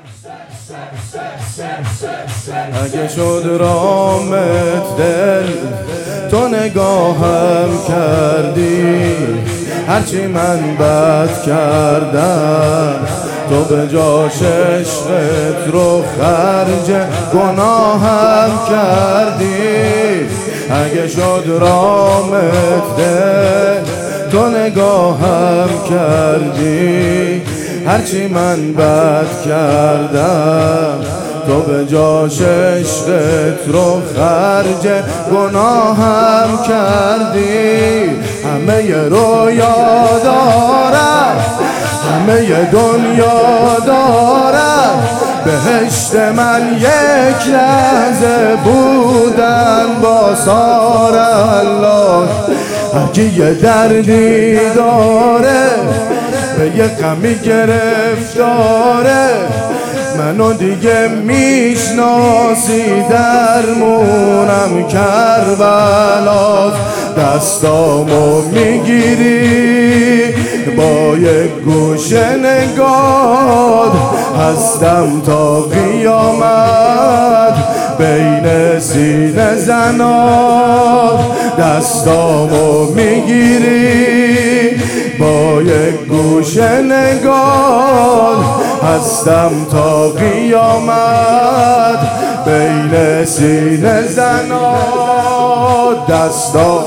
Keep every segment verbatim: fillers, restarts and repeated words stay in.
اگه شد رامت دل تو نگاهم کردی، هرچی من بد کردم تو به جاش عشقت رو خرج گناهم کردی. اگه شد رامت دل تو نگاهم کردی، هرچی من بد کردم تو به جاش عشقت رو خرج گناهم کردی. همه رویا دارم، همه دنیا دارم، بهشت من یک لحظه بودن با سار الله. اگه یه دردی داره به یه غمی گرفتاره، منو دیگه میشناسی درمونم کربلاست. دستامو میگیری با یک گوش نگات، هستم تا قیامت بین سینه زنات. دستامو میگیری با یک گوش نگات، هستم تا قیامت بین سینه زنات. دستا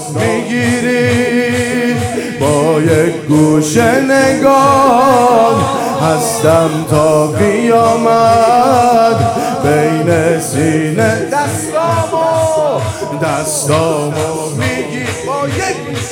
میگیری با یک گوش نگات، هستم تا قیامت بین سینه. دستامو دستامو میگیری با یک گوش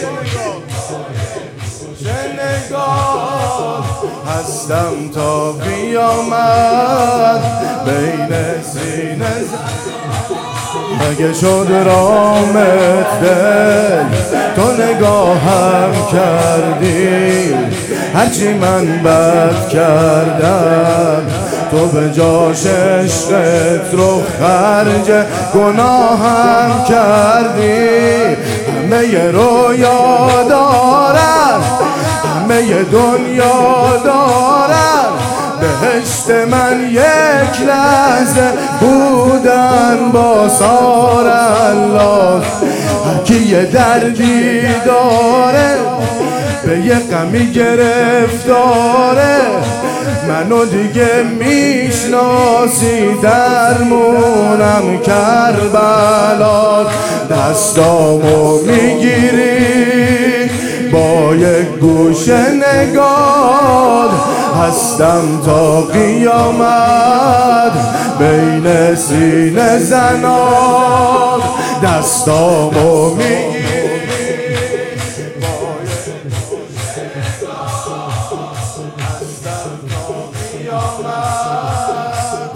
نگات، هستم تا قیامت بین سینه. اگه شد رامت دل تو نگاهم کردی، هرچی من بد کردم تو به جاش عشقت رو خرج گناهم کردی. همه رویا دارم، همه دنیا دارم، بهشت من یک لحظه بودن با سار الله. هرکی یه دردی داره به یه غمی گرفتاره، منو دیگه میشناسی درمونم کربلاست. دستامو میگیری با یک گوش نگات، هستم تا قیامت بین سینه زنات. دستامو میگیری با یک گوش نگات، هستم تا قیامت.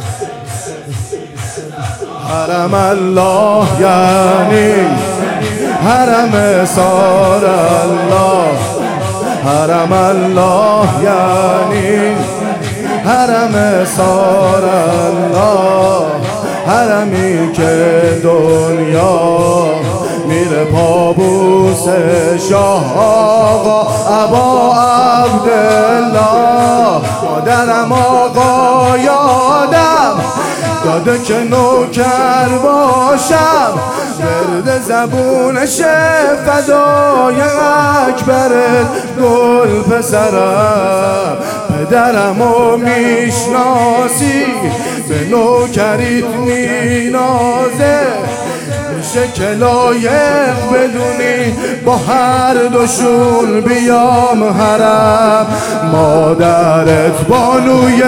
حرم الله یعنی حرم سار الله، حرم الله یعنی حرم سار الله. حرمی که دنیا میره پابوس شاه آقا ابا عبدالله. مادرم آقا یادم داده که نوکر باشم، ورد زبونش فدای اکبر گل پسرم. پدرمو میشناسی به نوکریت مینازه، میشه که لایق بدونی با هر دوشون بیام حرم. مادرت بانوی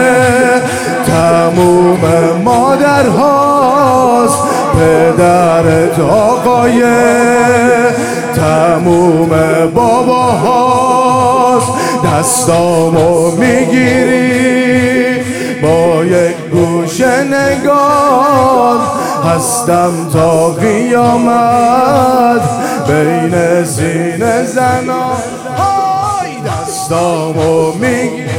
تموم مادرهاست، پدرت آقای تموم باباهاست. دستامو میگیری با یک گوش نگات، هستم تا قیامت بین سینه زنان. دستامو میگیری